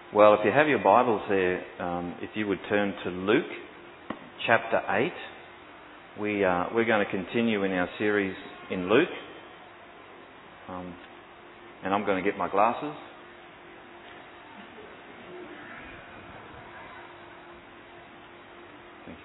Well, if you have your Bibles there, if you would turn to Luke chapter 8. We're going to continue in our series in Luke. And I'm going to get my glasses. Thank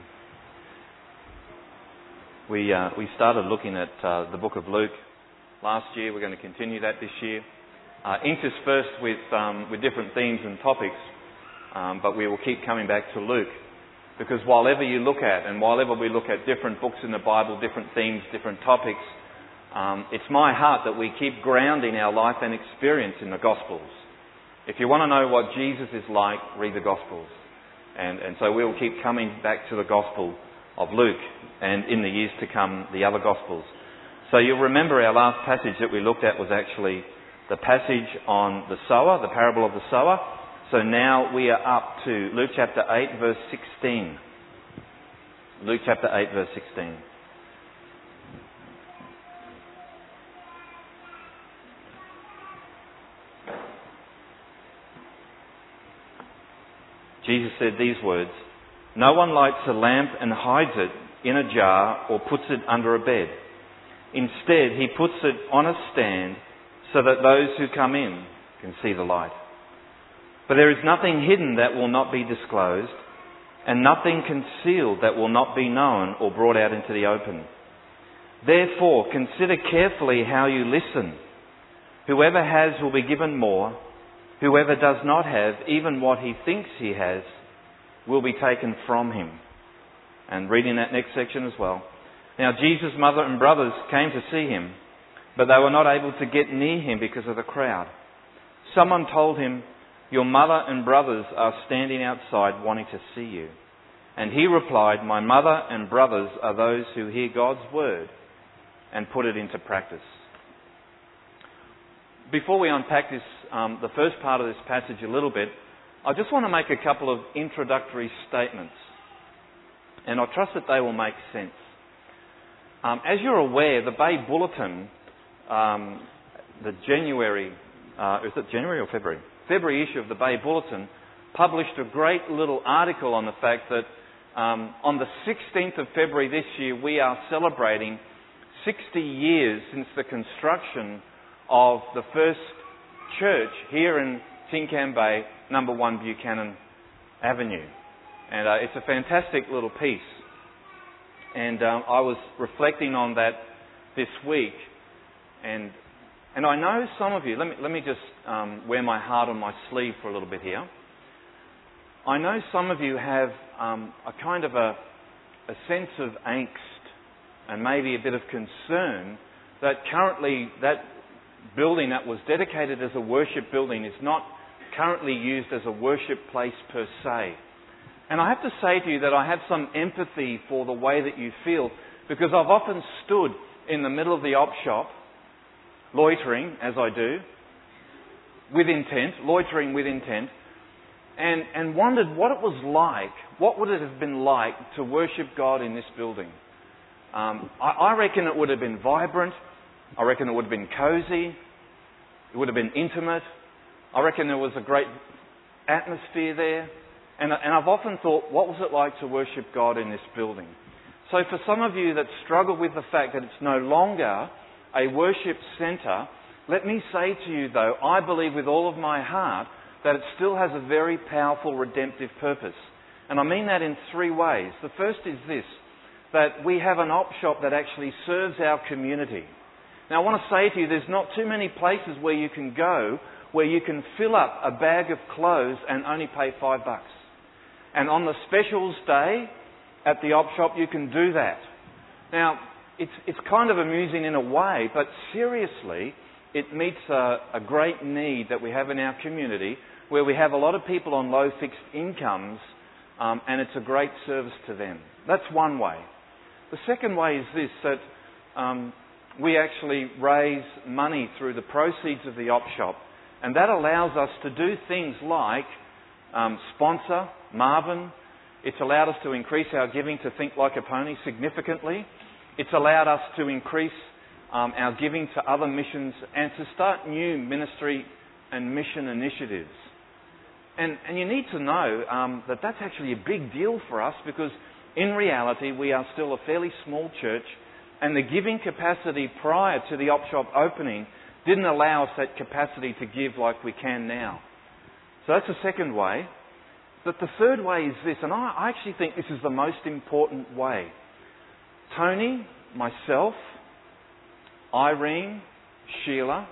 you. We started looking at the book of Luke last year. We're going to continue that this year. Interspersed with different themes and topics, but we will keep coming back to Luke, because whatever you look at and whatever we look at different books in the Bible, different themes, different topics, it's my heart that we keep grounding our life and experience in the Gospels. If you want to know what Jesus is like, read the Gospels. And so we'll keep coming back to the Gospel of Luke, and in the years to come, the other Gospels. So you'll remember our last passage that we looked at was actually the passage on the sower, the parable of the sower. So now we are up to Luke chapter 8, verse 16. Luke chapter 8, verse 16. Jesus said these words, "No one lights a lamp and hides it in a jar or puts it under a bed. Instead, he puts it on a stand so that those who come in can see the light. For there is nothing hidden that will not be disclosed, and nothing concealed that will not be known or brought out into the open. Therefore, consider carefully how you listen. Whoever has will be given more. Whoever does not have, even what he thinks he has, will be taken from him." And reading that next section as well. "Now Jesus' mother and brothers came to see him, but they were not able to get near him because of the crowd. Someone told him, 'Your mother and brothers are standing outside wanting to see you.' And he replied, 'My mother and brothers are those who hear God's word and put it into practice.'" Before we unpack this, the first part of this passage a little bit, I just want to make a couple of introductory statements. And I trust that they will make sense. As you're aware, the Bay Bulletin, the January, is it January or February? February issue of the Bay Bulletin published a great little article on the fact that on the 16th of February this year, we are celebrating 60 years since the construction of the first church here in Tincan Bay, number 1 Buchanan Avenue. And it's a fantastic little piece. And I was reflecting on that this week. And I know some of you, let me just wear my heart on my sleeve for a little bit here. I know some of you have a kind of a sense of angst and maybe a bit of concern that currently that building that was dedicated as a worship building is not currently used as a worship place per se. And I have to say to you that I have some empathy for the way that you feel, because I've often stood in the middle of the op shop, loitering, as I do, loitering with intent, and wondered what it was like, what would it have been like to worship God in this building. I reckon it would have been vibrant. I reckon it would have been cosy. It would have been intimate. I reckon there was a great atmosphere there. And I've often thought, what was it like to worship God in this building? So for some of you that struggle with the fact that it's no longer a worship centre, let me say to you though, I believe with all of my heart that it still has a very powerful redemptive purpose. And I mean that in 3 ways. The first is this, that we have an op shop that actually serves our community. Now I want to say to you, there's not too many places where you can go where you can fill up a bag of clothes and only pay $5. And on the specials day at the op shop, you can do that. Now, it's kind of amusing in a way, but seriously, it meets a great need that we have in our community, where we have a lot of people on low fixed incomes, and it's a great service to them. That's one way. The second way is this, that we actually raise money through the proceeds of the op shop, and that allows us to do things like sponsor Marvin. It's allowed us to increase our giving to Think Like a Pony significantly. It's allowed us to increase our giving to other missions and to start new ministry and mission initiatives. And you need to know that that's actually a big deal for us, because in reality we are still a fairly small church, and the giving capacity prior to the op shop opening didn't allow us that capacity to give like we can now. So that's the second way. But the third way is this, and I actually think this is the most important way. Tony, myself, Irene, Sheila,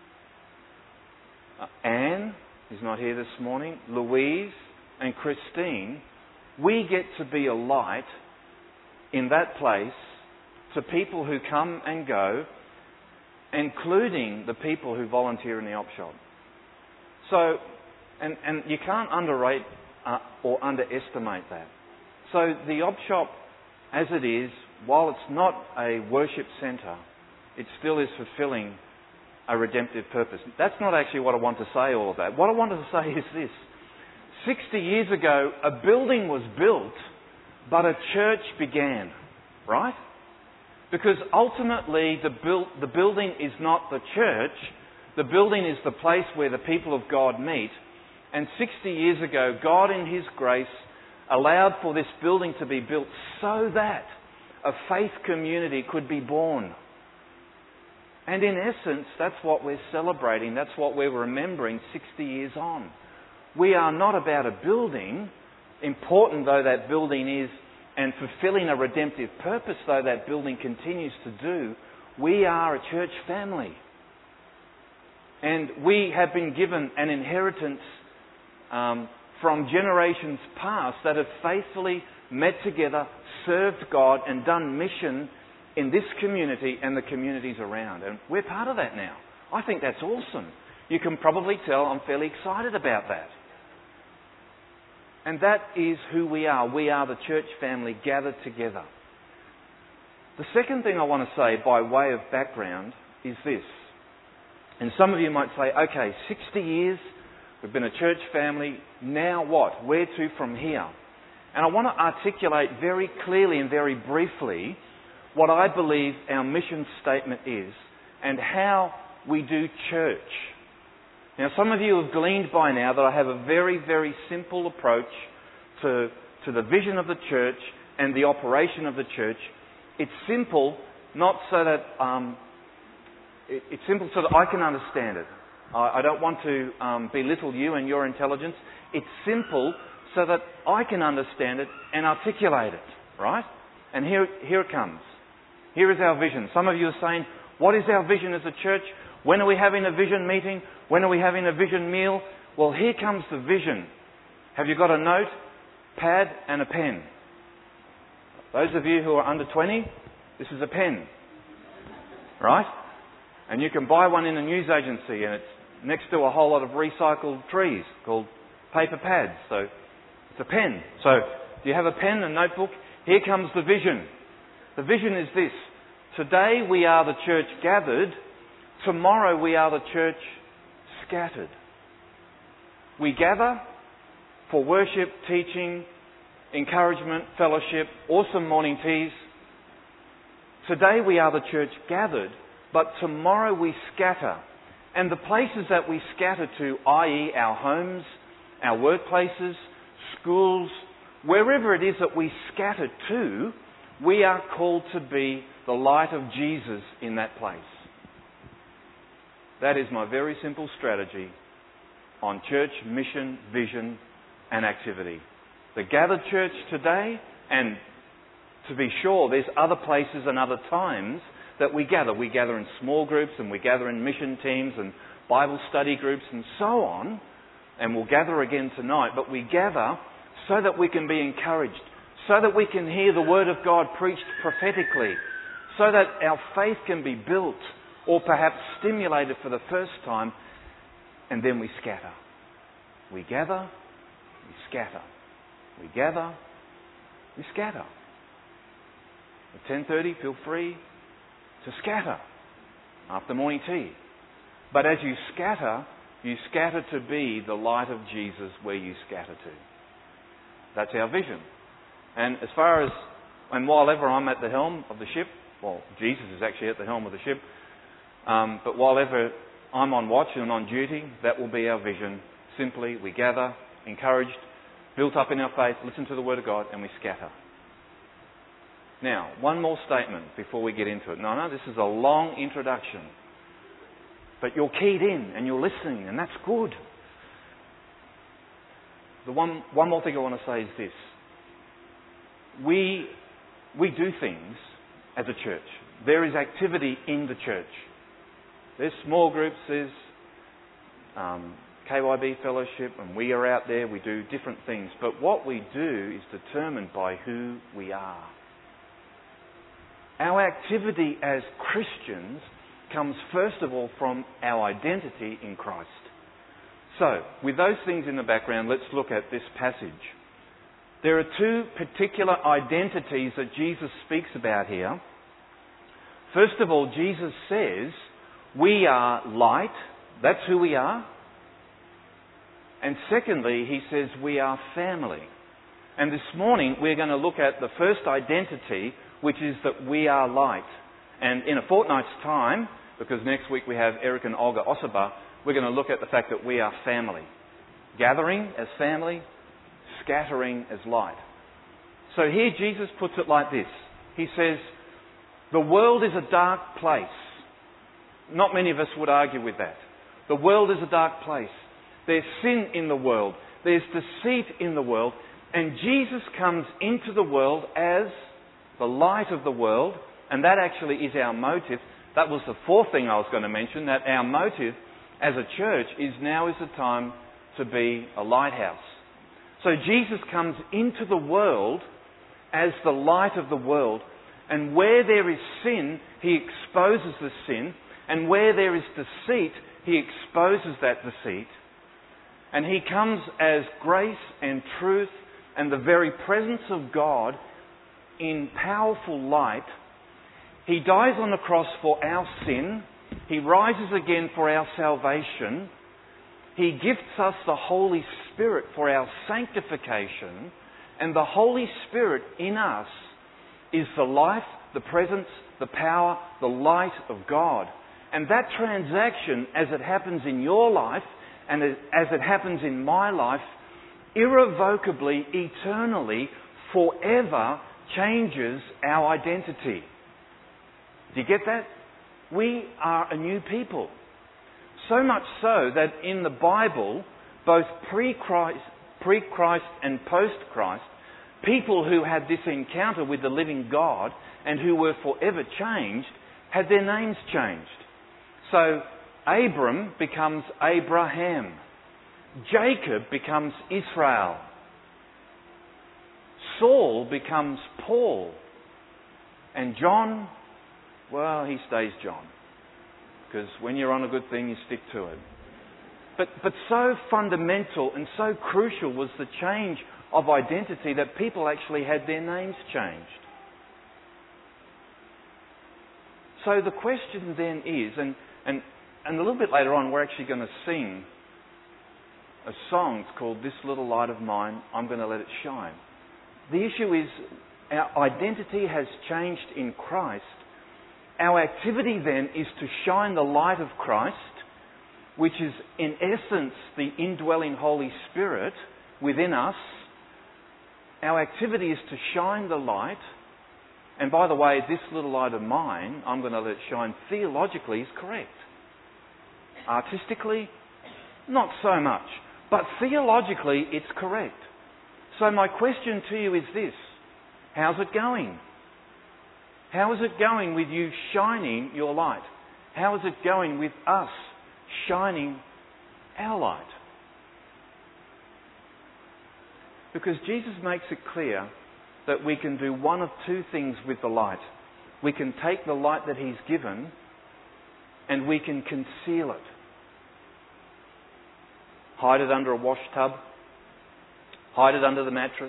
Anne, who's not here this morning, Louise and Christine, we get to be a light in that place to people who come and go, including the people who volunteer in the op shop. So, and you can't underrate or underestimate that. So the op shop, as it is, while it's not a worship centre, it still is fulfilling a redemptive purpose. That's not actually what I want to say, all of that. What I wanted to say is this. 60 years ago, a building was built, but a church began, right? Because ultimately the building is not the church. The building is the place where the people of God meet. And 60 years ago, God in His grace allowed for this building to be built so that a faith community could be born. And in essence, that's what we're celebrating. That's what we're remembering 60 years on. We are not about a building, important though that building is, and fulfilling a redemptive purpose though that building continues to do. We are a church family. And we have been given an inheritance from generations past that have faithfully met together, served God and done mission in this community and the communities around. And we're part of that now. I think that's awesome. You can probably tell I'm fairly excited about that. And that is who we are. We are the church family gathered together. The second thing I want to say by way of background is this. And some of you might say, okay, 60 years, we've been a church family, now what? Where to from here? And I want to articulate very clearly and very briefly what I believe our mission statement is and how we do church. Now, some of you have gleaned by now that I have a very, very simple approach to the vision of the church and the operation of the church. It's simple, not so that it's simple so that I can understand it. I don't want to belittle you and your intelligence. It's simple so that I can understand it and articulate it, right? And here it comes. Here is our vision. Some of you are saying, what is our vision as a church? When are we having a vision meeting? When are we having a vision meal? Well, here comes the vision. Have you got a note, pad and a pen? Those of you who are under 20, this is a pen, right? And you can buy one in a news agency, and it's next to a whole lot of recycled trees called paper pads. So it's a pen. So do you have a pen and notebook? Here comes the vision. The vision is this. Today we are the church gathered. Tomorrow we are the church scattered. We gather for worship, teaching, encouragement, fellowship, awesome morning teas. Today we are the church gathered, but tomorrow we scatter. And the places that we scatter to, i.e. our homes, our workplaces, schools, wherever it is that we scatter to, we are called to be the light of Jesus in that place. That is my very simple strategy on church mission, vision and activity. The gathered church today, and to be sure, there's other places and other times that we gather. We gather in small groups and we gather in mission teams and Bible study groups and so on. And we'll gather again tonight. But we gather so that we can be encouraged, so that we can hear the Word of God preached prophetically, so that our faith can be built or perhaps stimulated for the first time, and then we scatter. We gather, we scatter. We gather, we scatter. At 10:30, feel free to scatter after morning tea. But as you scatter to be the light of Jesus where you scatter to. That's our vision. And as far as, and while ever I'm at the helm of the ship, well, Jesus is actually at the helm of the ship, but while ever I'm on watch and on duty, that will be our vision. Simply, we gather, encouraged, built up in our faith, listen to the Word of God, and we scatter. Now, one more statement before we get into it. No, this is a long introduction. But you're keyed in and you're listening, and that's good. The one more thing I want to say is this. We do things as a church. There is activity in the church. There's small groups, there's KYB fellowship, and we are out there, we do different things. But what we do is determined by who we are. Our activity as Christians comes first of all from our identity in Christ. So, with those things in the background, let's look at this passage. There are two particular identities that Jesus speaks about here. First of all, Jesus says, we are light. That's who we are. And secondly, he says we are family. And this morning, we're going to look at the first identity, which is that we are light. And in a fortnight's time, because next week we have Eric and Olga Osaba, we're going to look at the fact that we are family. Gathering as family, scattering as light. So here Jesus puts it like this. He says, the world is a dark place. Not many of us would argue with that. The world is a dark place. There's sin in the world. There's deceit in the world. And Jesus comes into the world as the light of the world. And that actually is our motive. That was the fourth thing I was going to mention, that our motive as a church is now is the time to be a lighthouse. So Jesus comes into the world as the light of the world. And where there is sin, he exposes the sin. And where there is deceit, he exposes that deceit. And he comes as grace and truth and the very presence of God in powerful light. He dies on the cross for our sin. He rises again for our salvation. He gifts us the Holy Spirit for our sanctification. And the Holy Spirit in us is the life, the presence, the power, the light of God. And that transaction, as it happens in your life, and as it happens in my life, irrevocably, eternally, forever changes our identity. Do you get that? We are a new people. So much so that in the Bible, both pre-Christ and post-Christ, people who had this encounter with the living God and who were forever changed, had their names changed. So Abram becomes Abraham. Jacob becomes Israel. Saul becomes Paul. And John, well, he stays John. Because when you're on a good thing, you stick to it. But so fundamental and so crucial was the change of identity that people actually had their names changed. So the question then is, and a little bit later on, we're actually going to sing a song. It's called This Little Light of Mine, I'm Going to Let It Shine. The issue is our identity has changed in Christ. Our activity then is to shine the light of Christ, which is in essence the indwelling Holy Spirit within us. Our activity is to shine the light. And by the way, this little light of mine, I'm going to let it shine, theologically is correct. Artistically, not so much. But theologically, it's correct. So my question to you is this. How's it going? How is it going with you shining your light? How is it going with us shining our light? Because Jesus makes it clear that we can do one of two things with the light. We can take the light that He's given and we can conceal it. Hide it under a wash tub. Hide it under the mattress.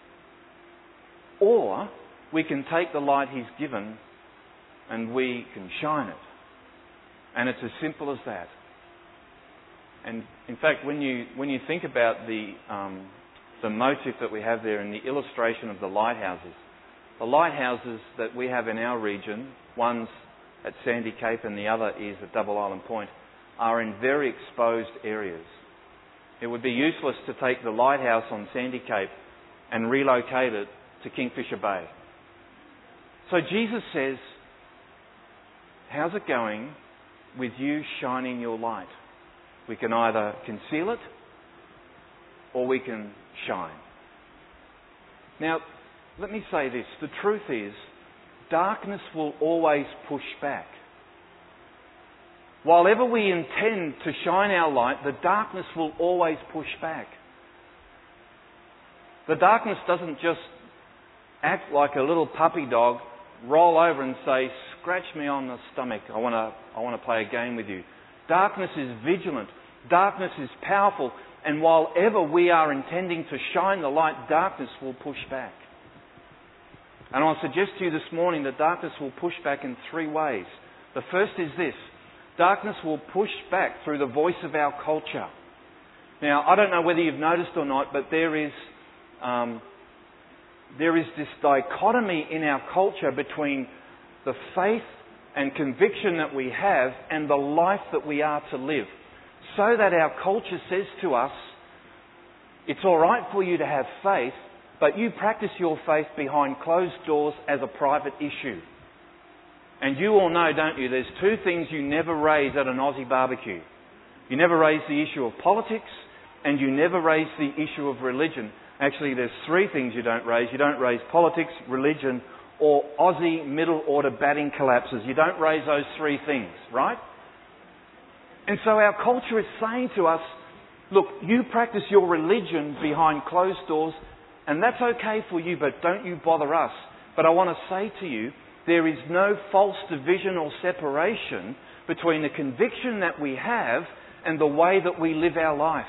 Or we can take the light He's given and we can shine it. And it's as simple as that. And in fact, when you think about the motif that we have there in the illustration of the lighthouses that we have in our region, one's at Sandy Cape and the other is at Double Island Point, are in very exposed areas. It would be useless to take the lighthouse on Sandy Cape and relocate it to Kingfisher Bay. So Jesus says, how's it going with you shining your light? We can either conceal it or we can shine. Now, let me say this. The truth is, darkness will always push back. While ever we intend to shine our light, the darkness will always push back. The darkness doesn't just act like a little puppy dog, roll over and say, scratch me on the stomach, I want to play a game with you. Darkness is vigilant. Darkness is powerful. And while ever we are intending to shine the light, darkness will push back. And I'll suggest to you this morning that darkness will push back in three ways. The first is this. Darkness will push back through the voice of our culture. Now, I don't know whether you've noticed or not, but there is this dichotomy in our culture between the faith and conviction that we have and the life that we are to live. So that our culture says to us, it's all right for you to have faith, but you practice your faith behind closed doors as a private issue. And you all know, don't you, there's two things you never raise at an Aussie barbecue. You never raise the issue of politics, and you never raise the issue of religion. Actually, there's three things you don't raise. You don't raise politics, religion, or Aussie middle order batting collapses. You don't raise those three things, right? And so our culture is saying to us, look, you practice your religion behind closed doors, and that's okay for you, but don't you bother us. But I want to say to you, there is no false division or separation between the conviction that we have and the way that we live our life.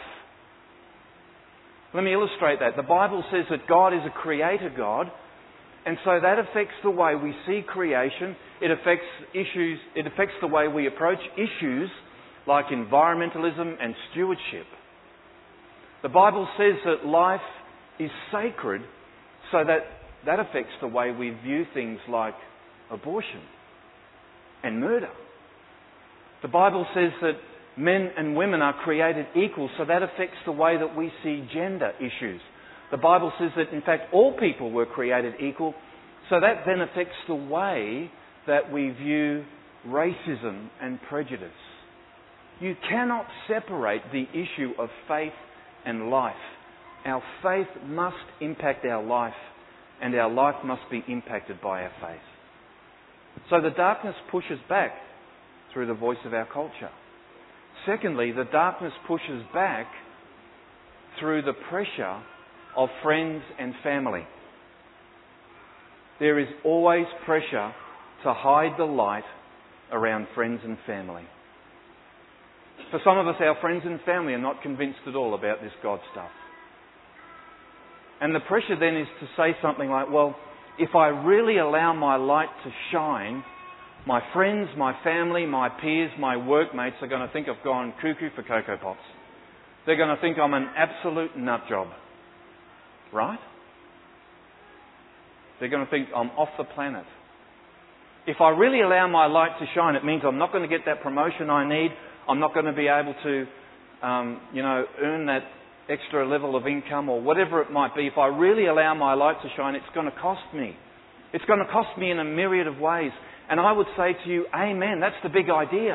Let me illustrate that. The Bible says that God is a creator God, and so that affects the way we see creation. It affects issues. It affects the way we approach issues like environmentalism and stewardship. The Bible says that life is sacred, so that affects the way we view things like abortion and murder. The Bible says that men and women are created equal, so that affects the way that we see gender issues. The Bible says that, in fact, all people were created equal, so that then affects the way that we view racism and prejudice. You cannot separate the issue of faith and life. Our faith must impact our life, and our life must be impacted by our faith. So the darkness pushes back through the voice of our culture. Secondly, the darkness pushes back through the pressure of friends and family. There is always pressure to hide the light around friends and family. For some of us, our friends and family are not convinced at all about this God stuff. And the pressure then is to say something like, well, if I really allow my light to shine, my friends, my family, my peers, my workmates are going to think I've gone cuckoo for Cocoa Pops. They're going to think I'm an absolute nut job. Right? They're going to think I'm off the planet. If I really allow my light to shine, it means I'm not going to get that promotion I need. I'm not going to be able to, earn that extra level of income or whatever it might be. If I really allow my light to shine, it's going to cost me. It's going to cost me in a myriad of ways. And I would say to you, amen, that's the big idea.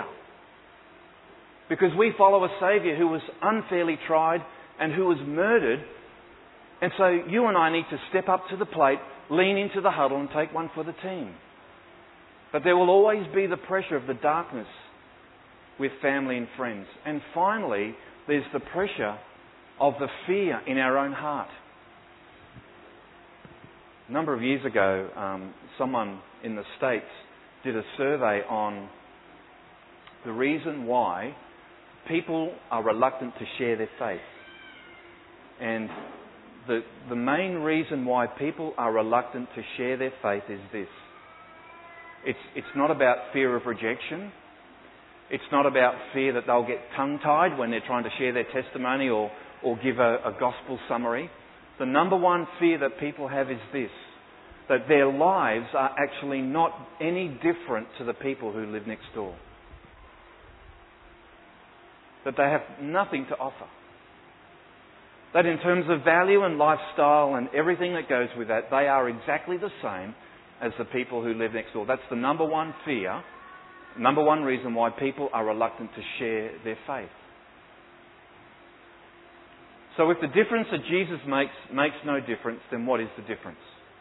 Because we follow a Saviour who was unfairly tried and who was murdered. And so you and I need to step up to the plate, lean into the huddle and take one for the team. But there will always be the pressure of the darkness with family and friends. And finally, there's the pressure of the fear in our own heart. A number of years ago, someone in the States did a survey on the reason why people are reluctant to share their faith. And the main reason why people are reluctant to share their faith is this. It's not about fear of rejection. It's not about fear that they'll get tongue-tied when they're trying to share their testimony or give a gospel summary. The number one fear that people have is this, that their lives are actually not any different to the people who live next door. That they have nothing to offer. That in terms of value and lifestyle and everything that goes with that, they are exactly the same as the people who live next door. That's the number one fear, number one reason why people are reluctant to share their faith. So if the difference that Jesus makes no difference, then what is the difference?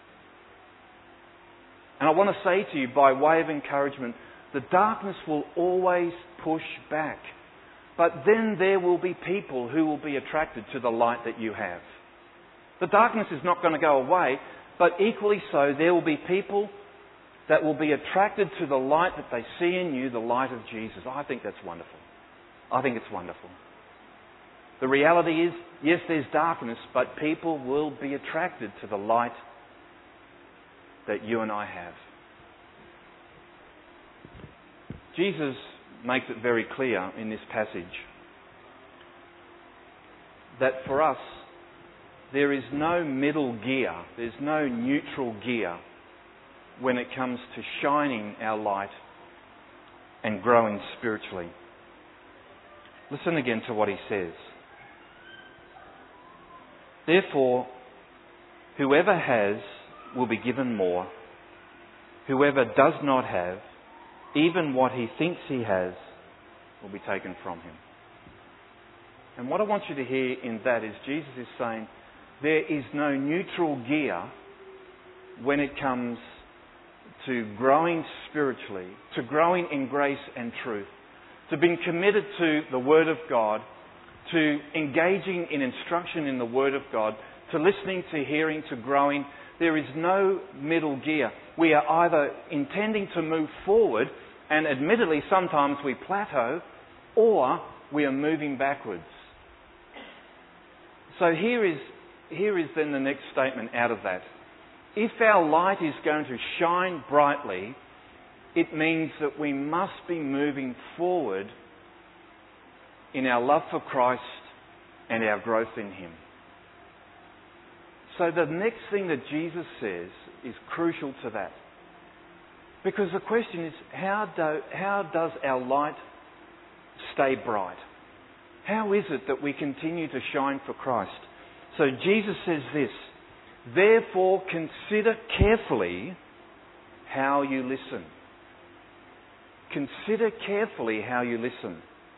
And I want to say to you, by way of encouragement, the darkness will always push back. But then there will be people who will be attracted to the light that you have. The darkness is not going to go away, but equally so, there will be people that will be attracted to the light that they see in you, the light of Jesus. I think that's wonderful. I think it's wonderful. The reality is, yes, there's darkness, but people will be attracted to the light that you and I have. Jesus makes it very clear in this passage that for us, there is no middle gear, there's no neutral gear when it comes to shining our light and growing spiritually. Listen again to what he says. Therefore, whoever has will be given more. Whoever does not have, even what he thinks he has, will be taken from him. And what I want you to hear in that is Jesus is saying there is no neutral gear when it comes to growing spiritually, to growing in grace and truth, to being committed to the Word of God, to engaging in instruction in the Word of God, to listening, to hearing, to growing. There is no middle gear. We are either intending to move forward, and admittedly sometimes we plateau, or we are moving backwards. So here is then the next statement out of that. If our light is going to shine brightly, it means that we must be moving forward in our love for Christ and our growth in Him. So the next thing that Jesus says is crucial to that. Because the question is, how does our light stay bright? How is it that we continue to shine for Christ? So Jesus says this, therefore consider carefully how you listen. Consider carefully how you listen.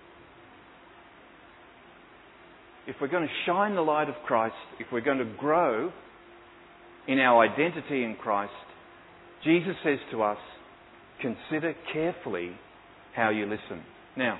If we're going to shine the light of Christ, if we're going to grow in our identity in Christ, Jesus says to us, consider carefully how you listen. Now,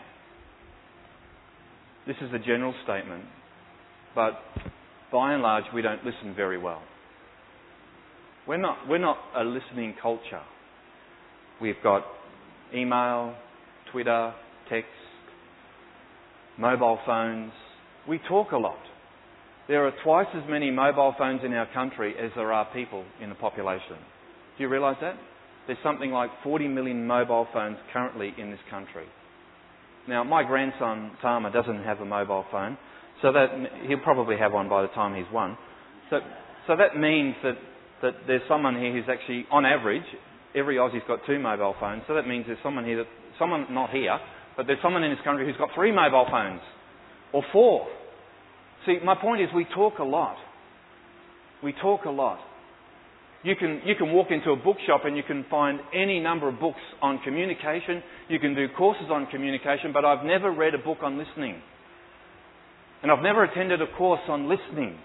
this is a general statement, but by and large we don't listen very well. We're not a listening culture. We've got email, Twitter, text, mobile phones. We talk a lot. There are twice as many mobile phones in our country as there are people in the population. Do you realise that? There's something like 40 million mobile phones currently in this country. Now, my grandson, Tama, doesn't have a mobile phone, so that he'll probably have one by the time he's one. So that means that there's someone here who's actually, on average, every Aussie's got 2 mobile phones, so that means there's someone not here, but there's someone in this country who's got 3 mobile phones. Or 4. See, my point is we talk a lot. We talk a lot. You can walk into a bookshop and you can find any number of books on communication. You can do courses on communication, but I've never read a book on listening. And I've never attended a course on listening.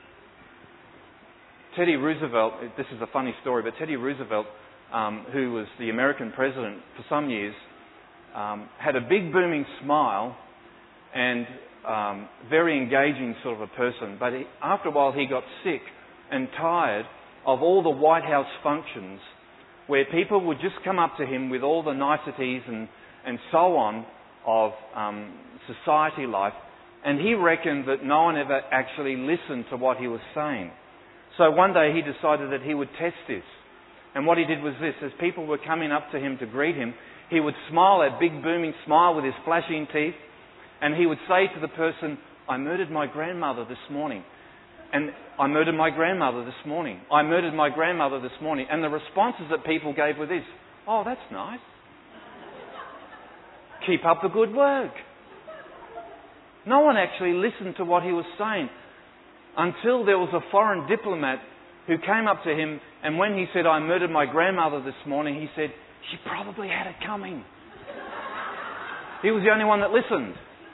Teddy Roosevelt, this is a funny story, but Teddy Roosevelt, who was the American president for some years, had a big booming smile and very engaging sort of a person. But after a while he got sick and tired of all the White House functions where people would just come up to him with all the niceties and so on of society life. And he reckoned that no one ever actually listened to what he was saying. So one day he decided that he would test this. And what he did was this. As people were coming up to him to greet him, he would smile, that big booming smile with his flashing teeth. And he would say to the person, I murdered my grandmother this morning. And I murdered my grandmother this morning. I murdered my grandmother this morning. And the responses that people gave were this. Oh, that's nice. Keep up the good work. No one actually listened to what he was saying. until there was a foreign diplomat who came up to him, and when he said, "I murdered my grandmother this morning," he said, "She probably had it coming." He was the only one that listened.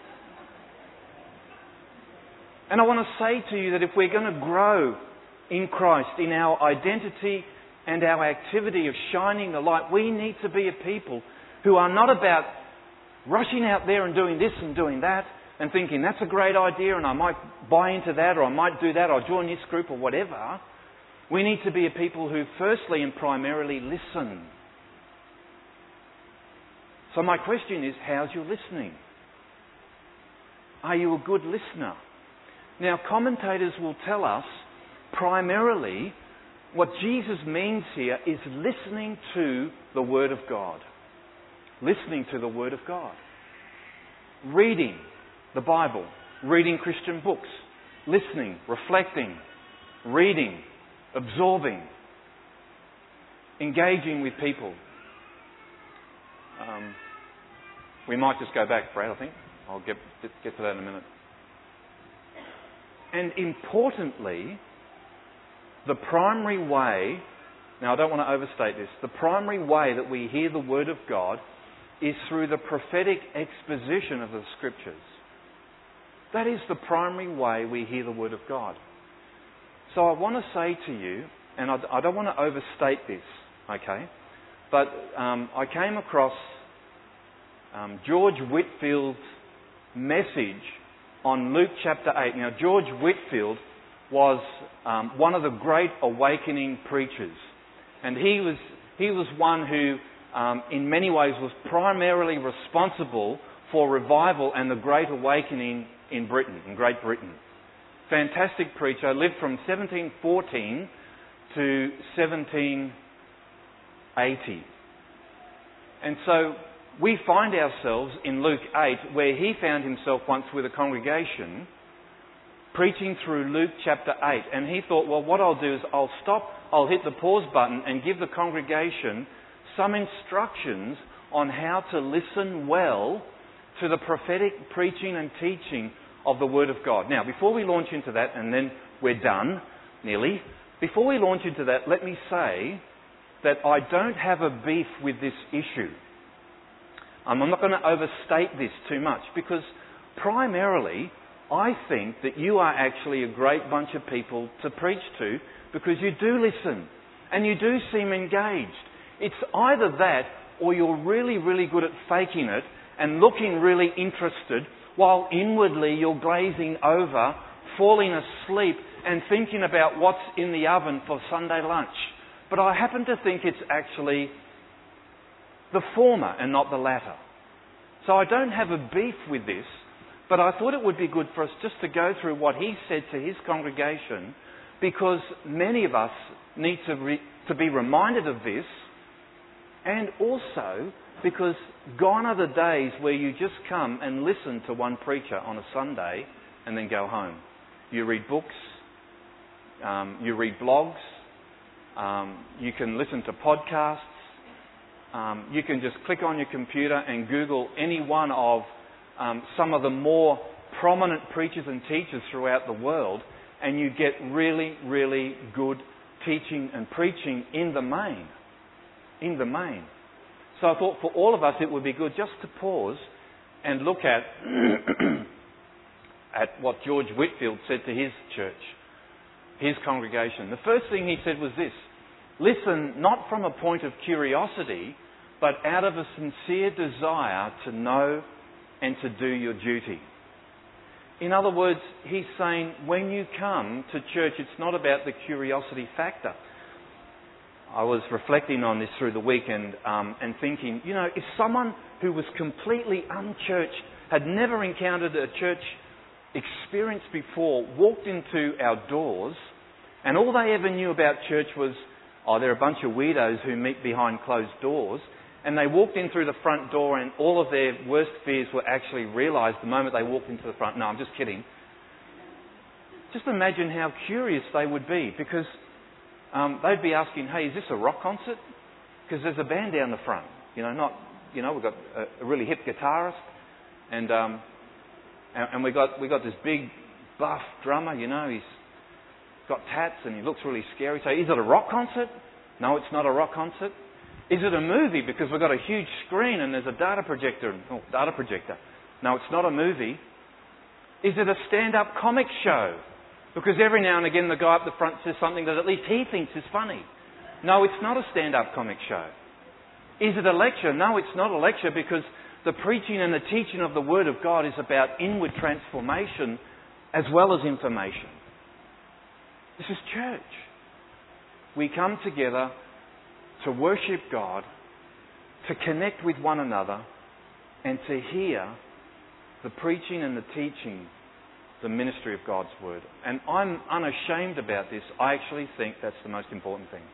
And I want to say to you that if we're going to grow in Christ, in our identity and our activity of shining the light, we need to be a people who are not about rushing out there and doing this and doing that and thinking that's a great idea and I might buy into that, or I might do that, or join this group or whatever. We need to be a people who firstly and primarily listen. So my question is, how's your listening? Are you a good listener? Now, commentators will tell us primarily what Jesus means here is listening to the Word of God. Listening to the Word of God. Reading the Bible. Reading Christian books. Listening, reflecting, reading, absorbing, engaging with people. We might just go back, Brad, I think. I'll get to that in a minute. And importantly, the primary way, now I don't want to overstate this, the primary way that we hear the Word of God is through the prophetic exposition of the Scriptures. That is the primary way we hear the Word of God. So I want to say to you, and I don't want to overstate this, okay, but I came across George Whitfield's message on Luke chapter 8. Now, George Whitfield was one of the great awakening preachers. And he was one who, in many ways, was primarily responsible for revival and the Great Awakening in Britain, in Great Britain. Fantastic preacher, lived from 1714 to 1780. And so we find ourselves in Luke 8, where he found himself once with a congregation preaching through Luke chapter 8. And he thought, well, what I'll do is I'll stop, I'll hit the pause button and give the congregation some instructions on how to listen well to the prophetic preaching and teaching of the Word of God. Now, before we launch into that, and then we're done, nearly, before we launch into that, let me say that I don't have a beef with this issue. I'm not going to overstate this too much, because primarily I think that you are actually a great bunch of people to preach to, because you do listen and you do seem engaged. It's either that or you're really, really good at faking it and looking really interested while inwardly you're glazing over, falling asleep and thinking about what's in the oven for Sunday lunch. But I happen to think it's actually the former and not the latter. So I don't have a beef with this, but I thought it would be good for us just to go through what he said to his congregation, because many of us need to be reminded of this, and also because gone are the days where you just come and listen to one preacher on a Sunday and then go home. You read books, you read blogs, you can listen to podcasts, you can just click on your computer and Google any one of some of the more prominent preachers and teachers throughout the world, and you get really, really good teaching and preaching in the main. In the main. So I thought for all of us it would be good just to pause and look at what George Whitfield said to his church, his congregation. The first thing he said was this: listen not from a point of curiosity, but out of a sincere desire to know and to do your duty. In other words, he's saying when you come to church, it's not about the curiosity factor. I was reflecting on this through the weekend and thinking, if someone who was completely unchurched, had never encountered a church experience before, walked into our doors, and all they ever knew about church was, they're a bunch of weirdos who meet behind closed doors, and they walked in through the front door and all of their worst fears were actually realised the moment they walked into the front. No, I'm just kidding. Just imagine how curious they would be, because they'd be asking, hey, is this a rock concert? Because there's a band down the front. We've got a really hip guitarist, and we got this big buff drummer. got tats and he looks really scary. So is it a rock concert? No, it's not a rock concert. Is it a movie because we've got a huge screen and there's a data projector? No, it's not a movie. Is it a stand-up comic show? Because every now and again the guy up the front says something that at least he thinks is funny. No, it's not a stand-up comic show. Is it a lecture? No, it's not a lecture, because the preaching and the teaching of the Word of God is about inward transformation as well as information. This is church. We come together to worship God, to connect with one another, and to hear the preaching and the teaching, the ministry of God's Word. And I'm unashamed about this. I actually think that's the most important thing.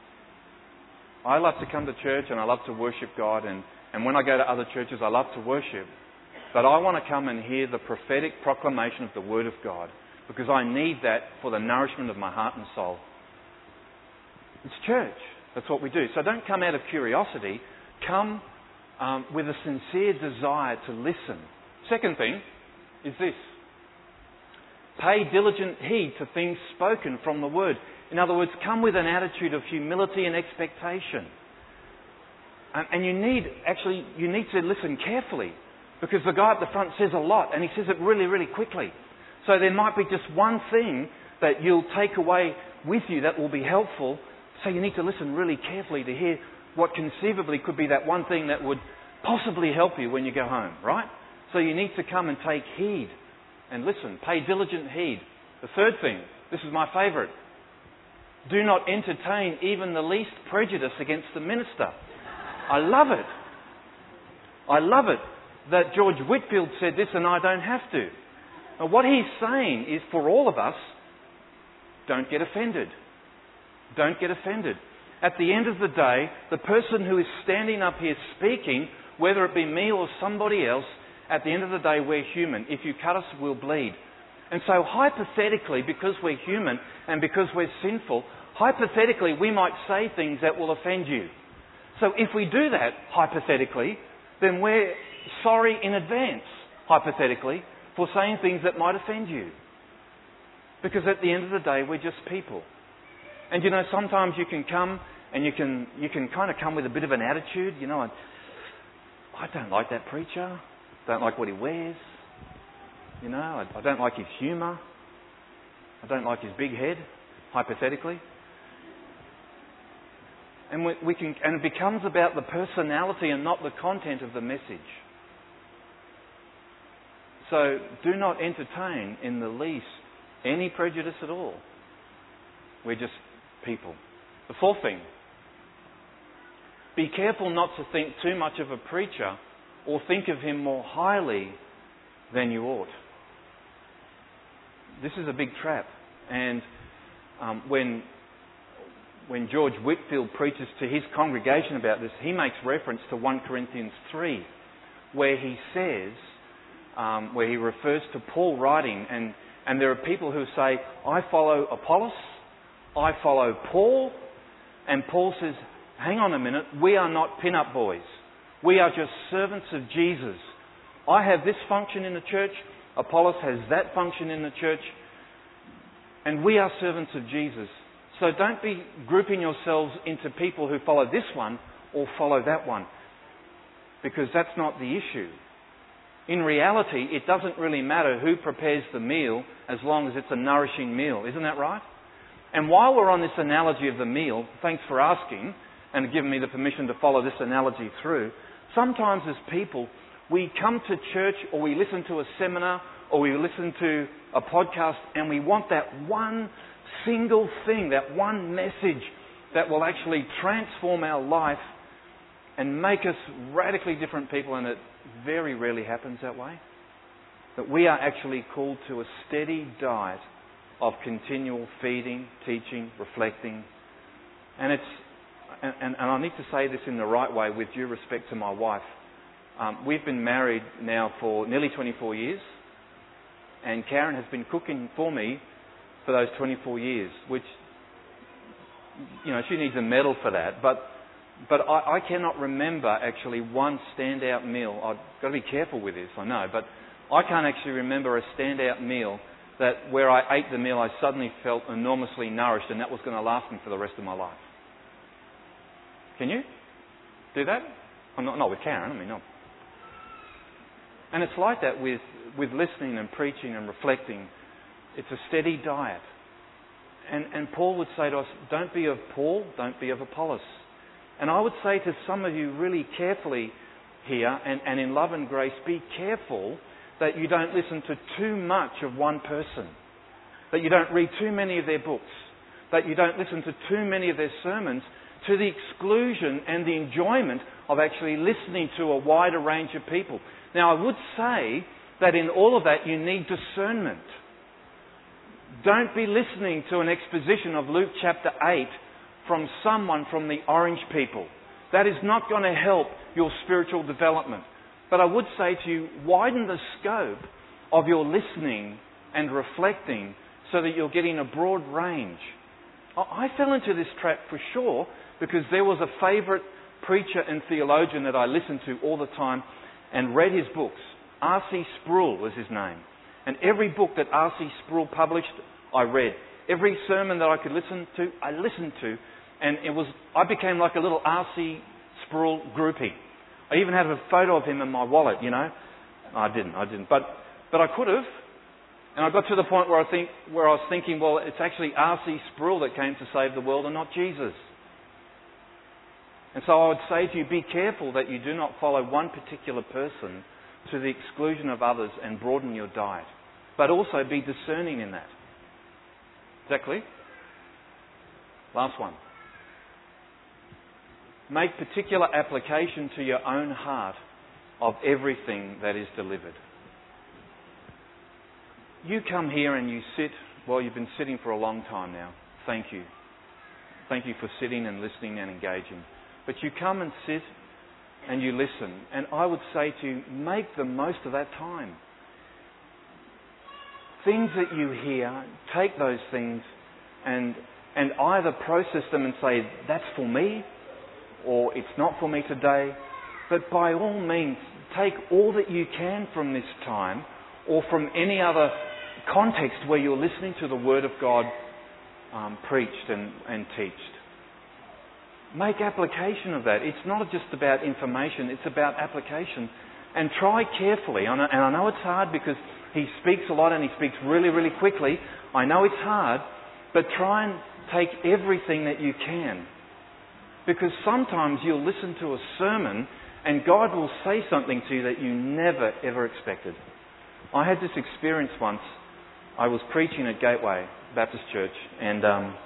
I love to come to church and I love to worship God, and when I go to other churches I love to worship. But I want to come and hear the prophetic proclamation of the Word of God, because I need that for the nourishment of my heart and soul. It's church. That's what we do. So don't come out of curiosity. Come with a sincere desire to listen. Second thing is this. Pay diligent heed to things spoken from the Word. In other words, come with an attitude of humility and expectation. And you need to listen carefully, because the guy at the front says a lot and he says it really, really quickly. So there might be just one thing that you'll take away with you that will be helpful. So you need to listen really carefully to hear what conceivably could be that one thing that would possibly help you when you go home, right? So you need to come and take heed and listen. Pay diligent heed. The third thing, this is my favourite. Do not entertain even the least prejudice against the minister. I love it. I love it that George Whitefield said this and I don't have to. Now, what he's saying is, for all of us, don't get offended. Don't get offended. At the end of the day, the person who is standing up here speaking, whether it be me or somebody else, at the end of the day, we're human. If you cut us, we'll bleed. And so hypothetically, because we're human and because we're sinful, hypothetically, we might say things that will offend you. So if we do that, hypothetically, then we're sorry in advance, hypothetically, for saying things that might offend you. Because at the end of the day, we're just people. And you know, sometimes you can come and you can kind of come with a bit of an attitude. You know, I don't like that preacher. Don't like what he wears. You know, I don't like his humour. I don't like his big head, hypothetically. And and it becomes about the personality and not the content of the message. So do not entertain in the least any prejudice at all. We're just people. The fourth thing, be careful not to think too much of a preacher or think of him more highly than you ought. This is a big trap. And when George Whitefield preaches to his congregation about this, he makes reference to 1 Corinthians 3, where he says, where he refers to Paul writing, and there are people who say, I follow Apollos, I follow Paul, and Paul says, hang on a minute, we are not pin-up boys. We are just servants of Jesus. I have this function in the church, Apollos has that function in the church, and we are servants of Jesus. So don't be grouping yourselves into people who follow this one or follow that one, because that's not the issue. In reality, it doesn't really matter who prepares the meal as long as it's a nourishing meal. Isn't that right? And while we're on this analogy of the meal, thanks for asking and giving me the permission to follow this analogy through. Sometimes as people, we come to church or we listen to a seminar or we listen to a podcast and we want that one single thing, that one message that will actually transform our life and make us radically different people, and it very rarely happens that way. That we are actually called to a steady diet of continual feeding, teaching, reflecting. And I need to say this in the right way with due respect to my wife. We've been married now for nearly 24 years, and Karen has been cooking for me for those 24 years, which, you know, she needs a medal for that. But I cannot remember actually one standout meal. I've got to be careful with this, I know, but I can't actually remember a standout meal that where I ate the meal, I suddenly felt enormously nourished, and that was going to last me for the rest of my life. Can you do that? Not with Karen, I mean, no. And it's like that with listening and preaching and reflecting. It's a steady diet. And Paul would say to us, don't be of Paul, don't be of Apollos. And I would say to some of you really carefully here, and in love and grace, be careful that you don't listen to too much of one person, that you don't read too many of their books, that you don't listen to too many of their sermons, to the exclusion and the enjoyment of actually listening to a wider range of people. Now, I would say that in all of that you need discernment. Don't be listening to an exposition of Luke chapter 8 from someone from the orange people. That is not going to help your spiritual development. But I would say to you, widen the scope of your listening and reflecting so that you're getting a broad range. I fell into this trap for sure because there was a favourite preacher and theologian that I listened to all the time and read his books. R.C. Sproul was his name. And every book that R.C. Sproul published, I read. Every sermon that I could listen to, I listened to. And I became like a little R.C. Sproul groupie. I even had a photo of him in my wallet, you know. I didn't. But I could have. And I got to the point where I was thinking, well, it's actually R.C. Sproul that came to save the world and not Jesus. And so I would say to you, be careful that you do not follow one particular person to the exclusion of others and broaden your diet. But also be discerning in that. Is that clear? Last one. Make particular application to your own heart of everything that is delivered. You come here and you sit, well, you've been sitting for a long time now. Thank you. Thank you for sitting and listening and engaging. But you come and sit and you listen. And I would say to you, make the most of that time. Things that you hear, take those things and either process them and say, that's for me, or it's not for me today. But by all means, take all that you can from this time or from any other context where you're listening to the Word of God preached and teached. Make application of that. It's not just about information, it's about application. And try carefully. And I know it's hard because he speaks a lot and he speaks really, really quickly. I know it's hard, but try and take everything that you can. Because sometimes you'll listen to a sermon and God will say something to you that you never, ever expected. I had this experience once. I was preaching at Gateway Baptist Church and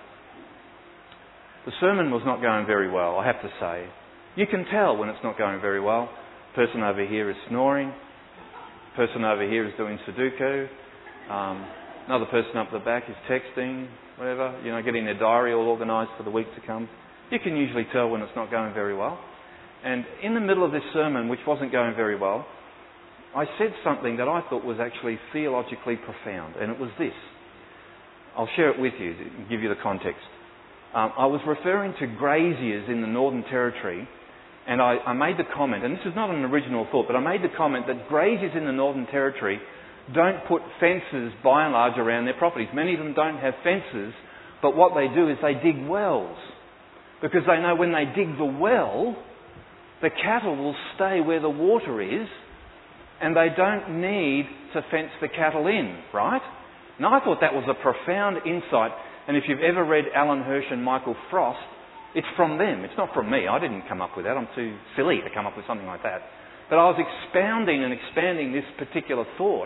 the sermon was not going very well, I have to say. You can tell when it's not going very well. Person over here is snoring. Person over here is doing Sudoku. Another person up the back is texting, whatever, getting their diary all organised for the week to come. You can usually tell when it's not going very well. And in the middle of this sermon, which wasn't going very well, I said something that I thought was actually theologically profound, and it was this. I'll share it with you to give you the context. I was referring to graziers in the Northern Territory, and I made the comment, and this is not an original thought, but I made the comment that graziers in the Northern Territory don't put fences by and large around their properties. Many of them don't have fences, but what they do is they dig wells. Because they know when they dig the well, the cattle will stay where the water is, and they don't need to fence the cattle in, right? Now, I thought that was a profound insight, and if you've ever read Alan Hirsch and Michael Frost, it's from them. It's not from me. I didn't come up with that. I'm too silly to come up with something like that. But I was expounding and expanding this particular thought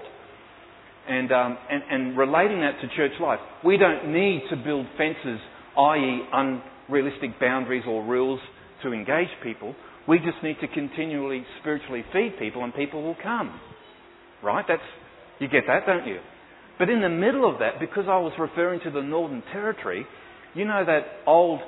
and relating that to church life. We don't need to build fences, i.e. unrealistic boundaries or rules to engage people. We just need to continually spiritually feed people and people will come. Right? You get that, don't you? But in the middle of that, because I was referring to the Northern Territory, you know that old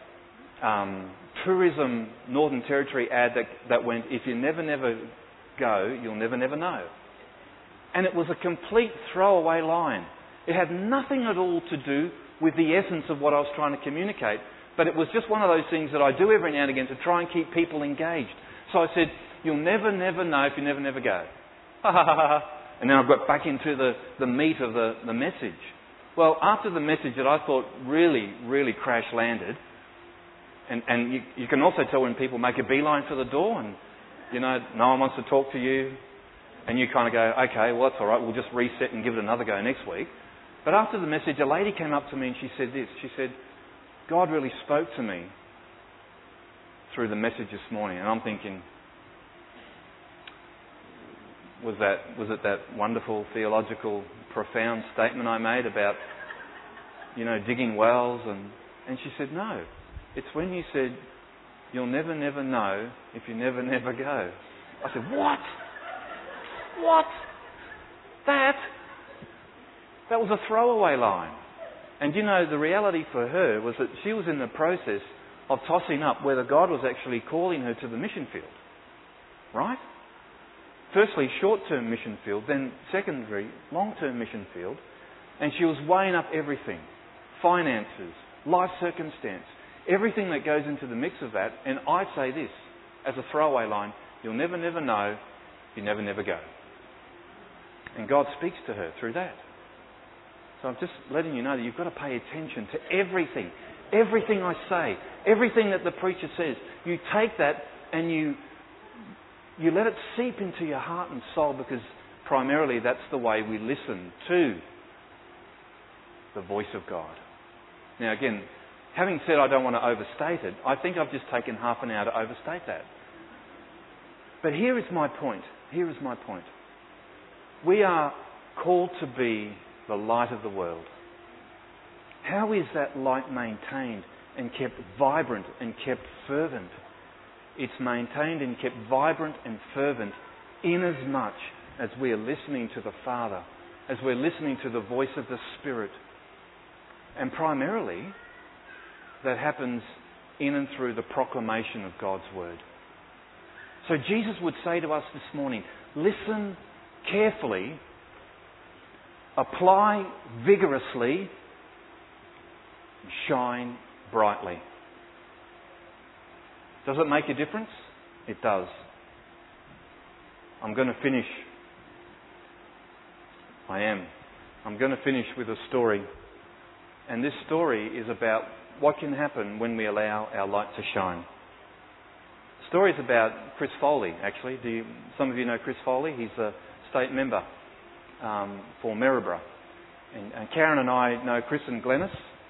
tourism Northern Territory ad that went, if you never, never go, you'll never, never know. And it was a complete throwaway line. It had nothing at all to do with the essence of what I was trying to communicate. But it was just one of those things that I do every now and again to try and keep people engaged. So I said, you'll never, never know if you never, never go. Ha ha ha ha. And then I got back into the meat of the message. Well, after the message that I thought really, really crash landed, and you can also tell when people make a beeline for the door and, no one wants to talk to you, and you kind of go, okay, well, that's all right, we'll just reset and give it another go next week. But after the message, a lady came up to me and she said this. She said, God really spoke to me through the message this morning. And I'm thinking, was it that wonderful, theological, profound statement I made about, digging wells? And she said, no. It's when you said, you'll never, never know if you never, never go. I said, what? What? That was a throwaway line. And the reality for her was that she was in the process of tossing up whether God was actually calling her to the mission field. Right? Firstly, short-term mission field, then secondary, long-term mission field. And she was weighing up everything. Finances, life circumstance, everything that goes into the mix of that. And I say this, as a throwaway line, you'll never, never know, you never, never go. And God speaks to her through that. So I'm just letting you know that you've got to pay attention to everything. Everything I say, everything that the preacher says. You take that and you let it seep into your heart and soul, because primarily that's the way we listen to the voice of God. Now again, having said I don't want to overstate it, I think I've just taken half an hour to overstate that. But here is my point. Here is my point. We are called to be the light of the world. How is that light maintained and kept vibrant and kept fervent? It's maintained and kept vibrant and fervent in as much as we are listening to the Father, as we're listening to the voice of the Spirit. And primarily, that happens in and through the proclamation of God's Word. So Jesus would say to us this morning, listen carefully, apply vigorously, shine brightly. Does it make a difference? It does. I'm going to finish. I'm going to finish with a story. And this story is about what can happen when we allow our light to shine. The story is about Chris Foley, actually. Some of you know Chris Foley? He's a state member for Maryborough. And Karen and I know Chris and Glennis.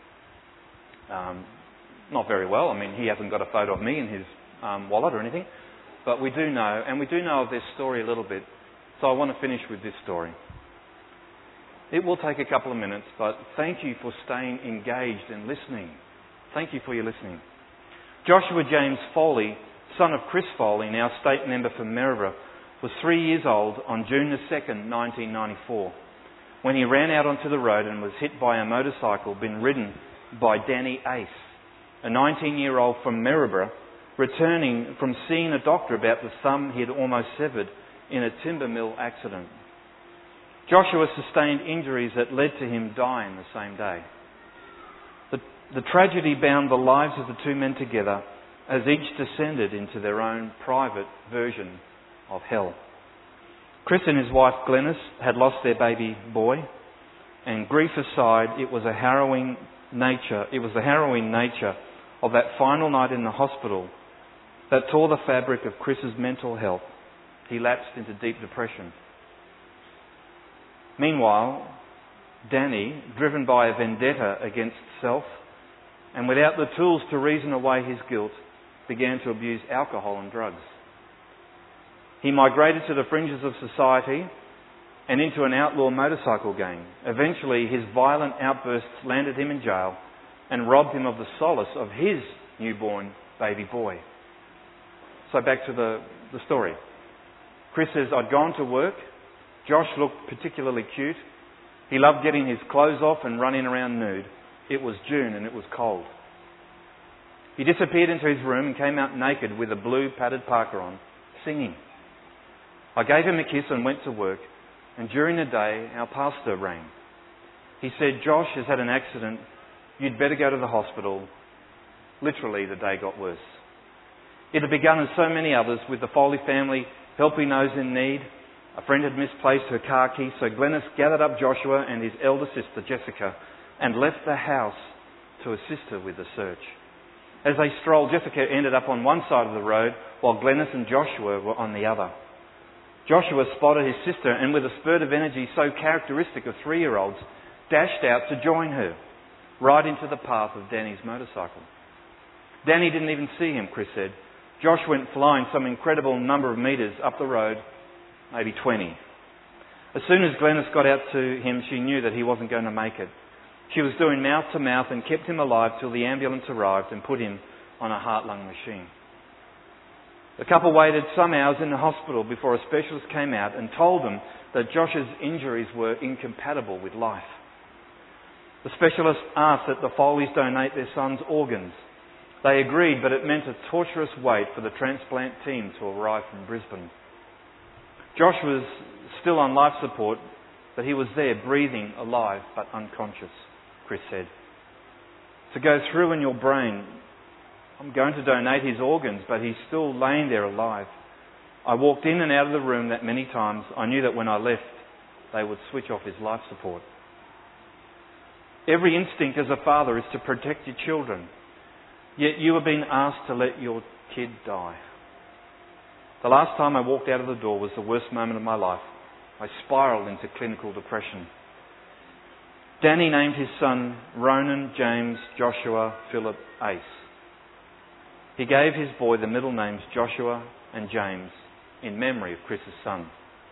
Not very well. I mean, he hasn't got a photo of me in his wallet or anything. But we do know, and we do know of their story a little bit. So I want to finish with this story. It will take a couple of minutes, but thank you for staying engaged and listening. Thank you for your listening. Joshua James Foley, son of Chris Foley, now state member for Maryborough, was 3 years old on June the 2nd, 1994, when he ran out onto the road and was hit by a motorcycle being ridden by Danny Ace, a 19-year-old from Maryborough, returning from seeing a doctor about the thumb he had almost severed in a timber mill accident. Joshua sustained injuries that led to him dying the same day. The tragedy bound the lives of the two men together as each descended into their own private version of hell. Chris and his wife Glennis had lost their baby boy, and grief aside, it was the harrowing nature of that final night in the hospital that tore the fabric of Chris's mental health. He lapsed into deep depression. Meanwhile, Danny, driven by a vendetta against self and without the tools to reason away his guilt, began to abuse alcohol and drugs. He migrated to the fringes of society and into an outlaw motorcycle gang. Eventually, his violent outbursts landed him in jail and robbed him of the solace of his newborn baby boy. So back to the story. Chris says, I'd gone to work. Josh looked particularly cute. He loved getting his clothes off and running around nude. It was June and it was cold. He disappeared into his room and came out naked with a blue padded parka on, singing. I gave him a kiss and went to work, and during the day our pastor rang. He said, Josh has had an accident. You'd better go to the hospital. Literally, the day got worse. It had begun, as so many others, with the Foley family helping those in need, A friend had misplaced her car key, so Glenys gathered up Joshua and his elder sister, Jessica, and left the house to assist her with the search. As they strolled, Jessica ended up on one side of the road, while Glenys and Joshua were on the other. Joshua spotted his sister and, with a spurt of energy so characteristic of 3-year-olds, dashed out to join her, right into the path of Danny's motorcycle. Danny didn't even see him, Chris said. Josh went flying some incredible number of metres up the road, maybe 20. As soon as Glenys got out to him, she knew that he wasn't going to make it. She was doing mouth-to-mouth and kept him alive till the ambulance arrived and put him on a heart-lung machine. The couple waited some hours in the hospital before a specialist came out and told them that Josh's injuries were incompatible with life. The specialist asked that the Foleys donate their son's organs. They agreed, but it meant a torturous wait for the transplant team to arrive from Brisbane. Josh was still on life support, but he was there, breathing, alive, but unconscious, Chris said. To go through in your brain, I'm going to donate his organs, but he's still laying there alive. I walked in and out of the room that many times. I knew that when I left, they would switch off his life support. Every instinct as a father is to protect your children. Yet you have been asked to let your kid die. The last time I walked out of the door was the worst moment of my life. I spiralled into clinical depression. Danny named his son Ronan, James, Joshua, Philip, Ace. He gave his boy the middle names Joshua and James in memory of Chris's son.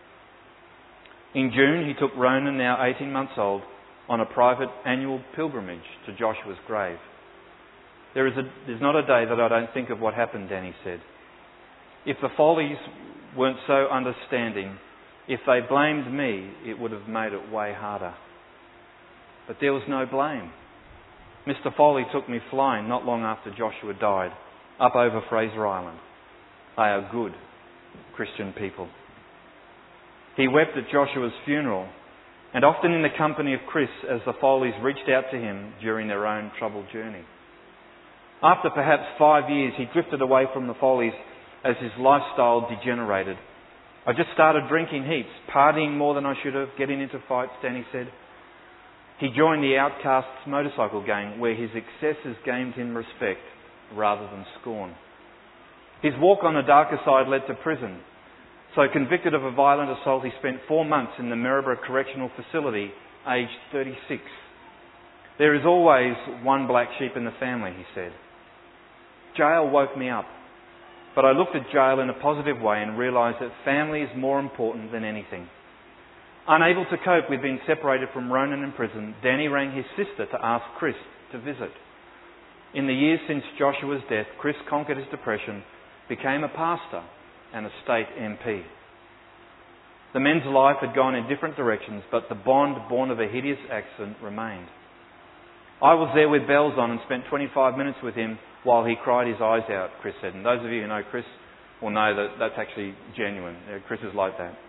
In June, he took Ronan, now 18 months old, on a private annual pilgrimage to Joshua's grave. There's not a day that I don't think of what happened, Danny said. If the Foleys weren't so understanding, if they blamed me, it would have made it way harder. But there was no blame. Mr. Foley took me flying not long after Joshua died, up over Fraser Island. They are good Christian people. He wept at Joshua's funeral, and often in the company of Chris as the Foleys reached out to him during their own troubled journey. After perhaps 5 years, he drifted away from the Foleys as his lifestyle degenerated. I just started drinking heaps, partying more than I should have, getting into fights, Danny said. He joined the Outcasts motorcycle gang, where his excesses gained him respect rather than scorn. His walk on the darker side led to prison. So, convicted of a violent assault, he spent 4 months in the Maryborough Correctional Facility, aged 36. There is always one black sheep in the family, he said. Jail woke me up, but I looked at jail in a positive way and realised that family is more important than anything. Unable to cope with being separated from Ronan in prison, Danny rang his sister to ask Chris to visit. In the years since Joshua's death, Chris conquered his depression, became a pastor and a state MP. The men's life had gone in different directions, but the bond born of a hideous accident remained. I was there with bells on and spent 25 minutes with him while he cried his eyes out, Chris said. And those of you who know Chris will know that that's actually genuine. Chris is like that.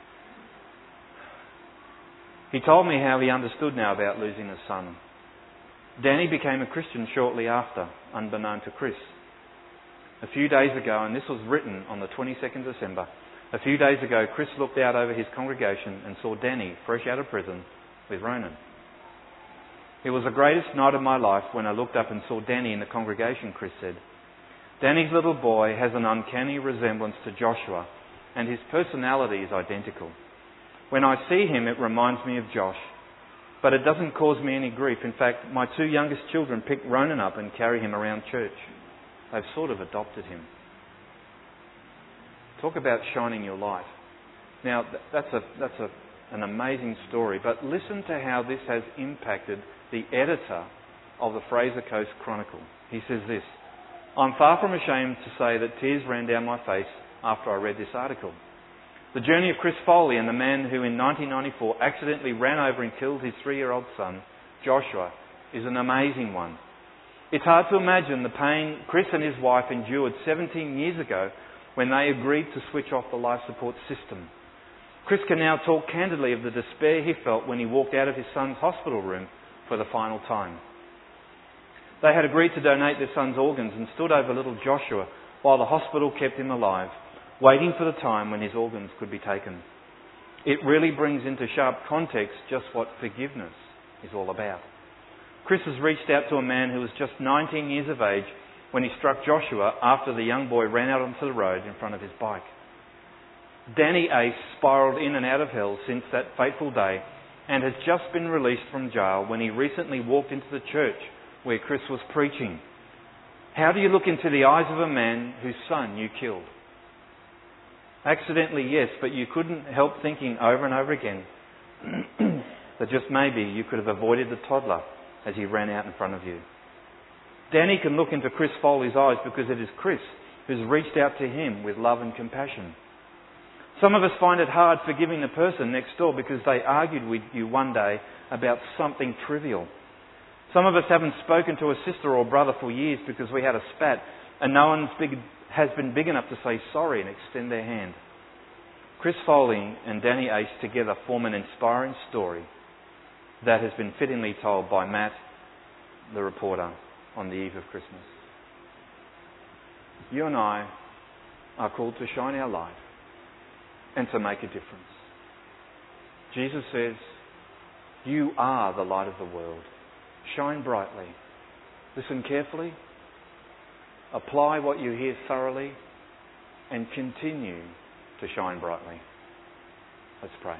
He told me how he understood now about losing a son. Danny became a Christian shortly after, unbeknown to Chris. A few days ago, and this was written on the 22nd December, a few days ago, Chris looked out over his congregation and saw Danny, fresh out of prison, with Ronan. It was the greatest night of my life when I looked up and saw Danny in the congregation, Chris said. Danny's little boy has an uncanny resemblance to Joshua, and his personality is identical. When I see him, it reminds me of Josh, but it doesn't cause me any grief. In fact, my 2 youngest children pick Ronan up and carry him around church. They've sort of adopted him. Talk about shining your light. Now, that's an amazing story, but listen to how this has impacted the editor of the Fraser Coast Chronicle. He says this: I'm far from ashamed to say that tears ran down my face after I read this article. The journey of Chris Foley and the man who in 1994 accidentally ran over and killed his 3-year-old son, Joshua, is an amazing one. It's hard to imagine the pain Chris and his wife endured 17 years ago when they agreed to switch off the life support system. Chris can now talk candidly of the despair he felt when he walked out of his son's hospital room for the final time. They had agreed to donate their son's organs and stood over little Joshua while the hospital kept him alive, waiting for the time when his organs could be taken. it really brings into sharp context just what forgiveness is all about. Chris has reached out to a man who was just 19 years of age when he struck Joshua after the young boy ran out onto the road in front of his bike. Danny Ace spiralled in and out of hell since that fateful day and has just been released from jail when he recently walked into the church where Chris was preaching. How do you look into the eyes of a man whose son you killed? Accidentally, yes, but you couldn't help thinking over and over again that just maybe you could have avoided the toddler as he ran out in front of you. Danny can look into Chris Foley's eyes because it is Chris who's reached out to him with love and compassion. Some of us find it hard forgiving the person next door because they argued with you one day about something trivial. Some of us haven't spoken to a sister or brother for years because we had a spat and no one has been big enough to say sorry and extend their hand. Chris Foley and Danny Ace together form an inspiring story that has been fittingly told by Matt, the reporter, on the eve of Christmas. You and I are called to shine our light and to make a difference. Jesus says, you are the light of the world. Shine brightly. Listen carefully. Apply what you hear thoroughly and continue to shine brightly. Let's pray.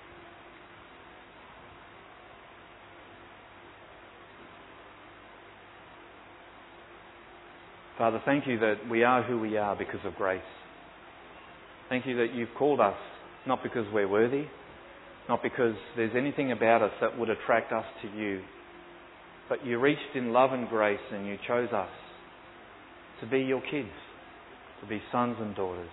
Father, thank you that we are who we are because of grace. Thank you that you've called us not because we're worthy, not because there's anything about us that would attract us to you, but you reached in love and grace and you chose us to be your kids, to be sons and daughters.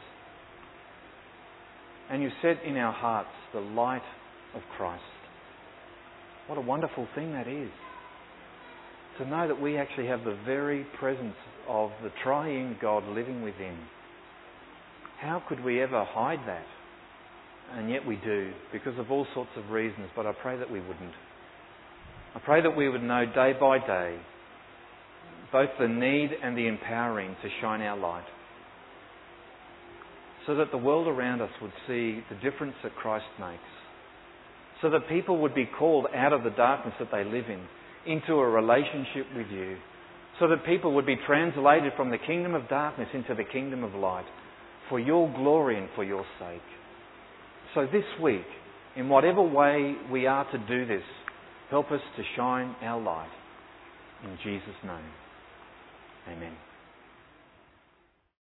And you set in our hearts the light of Christ. What a wonderful thing that is. To know that we actually have the very presence of the triune God living within. How could we ever hide that? And yet we do, because of all sorts of reasons, but I pray that we wouldn't. I pray that we would know day by day both the need and the empowering to shine our light, so that the world around us would see the difference that Christ makes, so that people would be called out of the darkness that they live in into a relationship with you, so that people would be translated from the kingdom of darkness into the kingdom of light for your glory and for your sake. So this week, in whatever way we are to do this, help us to shine our light. In Jesus' name, amen.